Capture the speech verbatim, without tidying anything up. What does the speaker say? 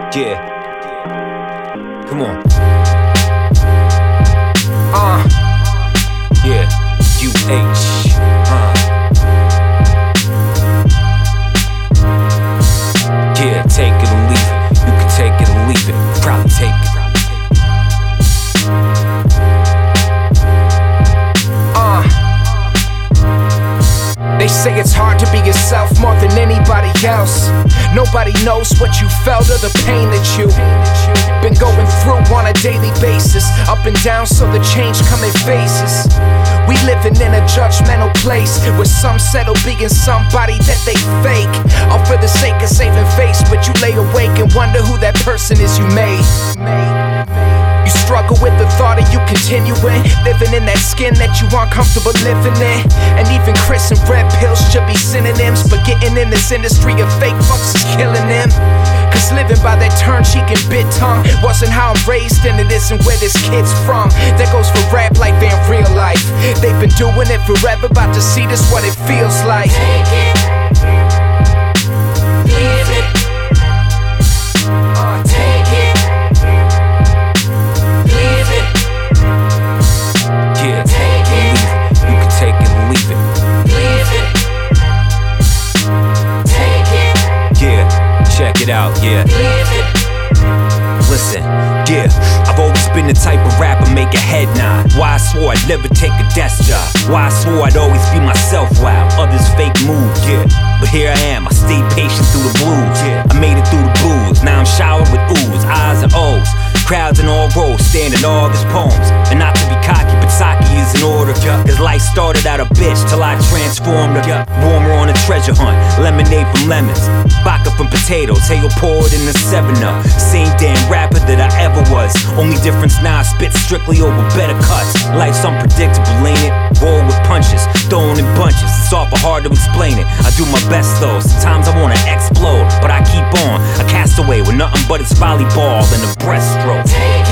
Yeah. Come on. Uh. Yeah. U H. Uh. Yeah, take it or leave it. You can take it or leave it. Probably take it. They say it's hard to be yourself more than anybody else. Nobody knows what you felt or the pain that you've been going through on a daily basis. Up and down, so the change come in phases. We living in a judgmental place where some settle being somebody that they fake, all for the sake of saving face. But you lay awake and wonder who that person is you made. You struggle with the thought of you continuing, living in that skin that you aren't comfortable living in. And even Chris and red pills should be synonyms, but getting in this industry of fake fucks is killing them. Cause living by that turn cheek and bit tongue wasn't how I'm raised, and it isn't where this kid's from. That goes for rap life and real life. They've been doing it forever, about to see this what it feels like. Take it, leave it. Uh, take it, leave it. Yeah, take it, leave it. You can take it or leave it. Leave it. Take it. Yeah, check it out, yeah. Leave it. Listen, yeah, I've always been the type of rapper make a head nod. Why I swore I'd never take a desk job. Why I swore I'd always be myself while others fake move, yeah. But here I am, I stayed patient through the blues, yeah. I made it through the booze, now I'm showered with oohs, eyes and O's. Crowds in all rows, standing all his poems. And not to be cocky, but sake is in order. Cause life started out a bitch till I transformed her. Warmer on a treasure hunt, lemonade from lemons, vodka from potatoes, hail poured in the seven up. Same damn rapper that I ever was. Only difference now I spit strictly over better cuts. Life's unpredictable, ain't it? Roll with punches, thrown in bunches. It's awful hard to explain it. I do my best though, sometimes I wanna explode, but I keep on. A castaway with nothing but his volleyball and a breaststroke. Take